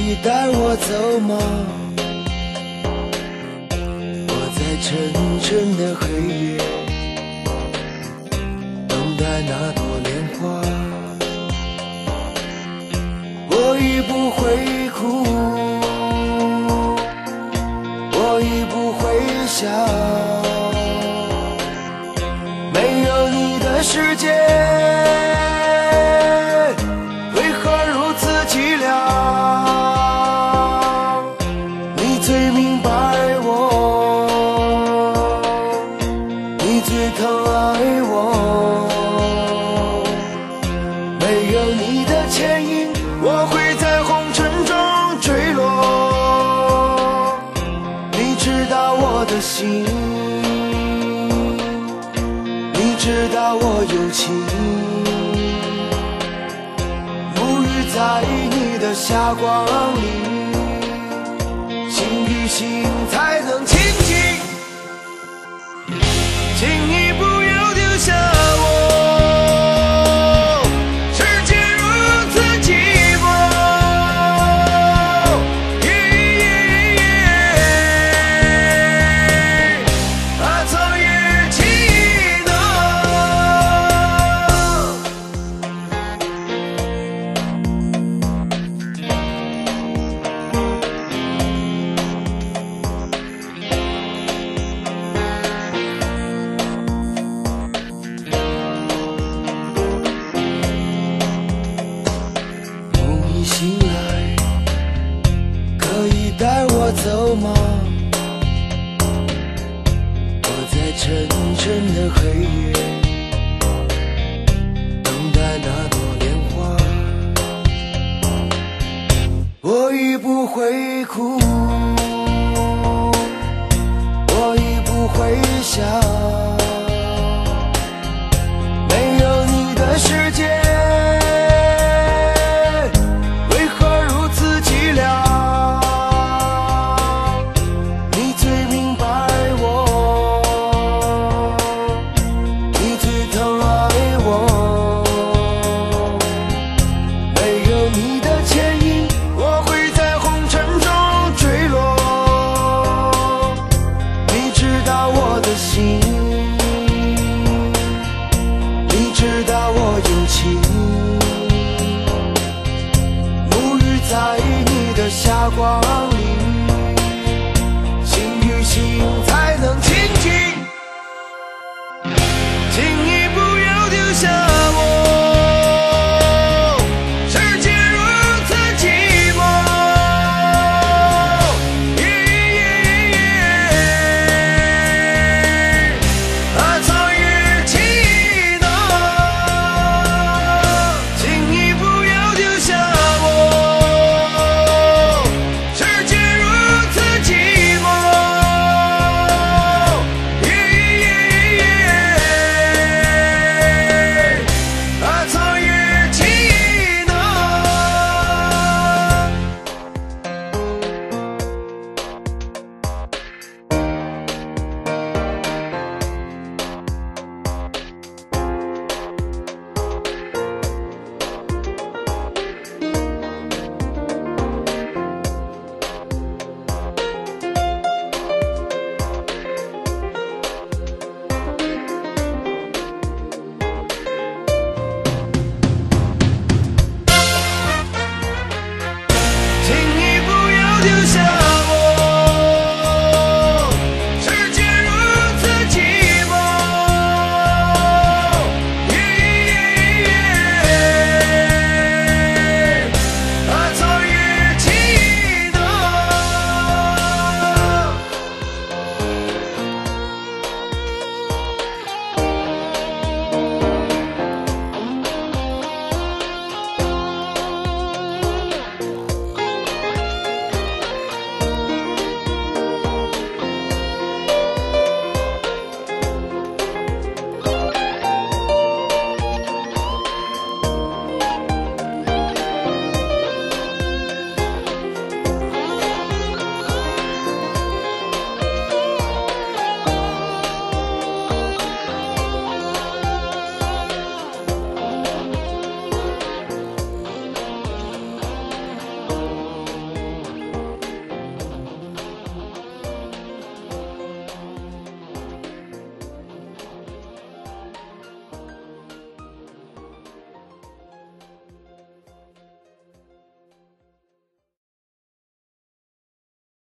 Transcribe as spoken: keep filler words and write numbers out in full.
以带我走吗？我在沉沉的黑夜等待那朵莲花，我已不会哭，我已不会笑，没有你的世界为何如此寂寥？你最明白我，你最疼爱我，没有你的牵引，我会在红尘中坠落。你知道我的心，你知道我有情，沐浴在你的霞光里，心与心才能亲近。请你不要丢下我，世界如此寂寞，耶耶耶，把草也记得。梦一醒来，可以带我走吗？我在沉沉的黑夜等待那朵莲花，我已不会哭，我已不会笑，没有你的世界为何如此寂寥？你最明白我，你最疼爱我，没有你的牵引，我会在红尘中坠落。你知道我的心，你知道我有情，沐浴在你的霞光里，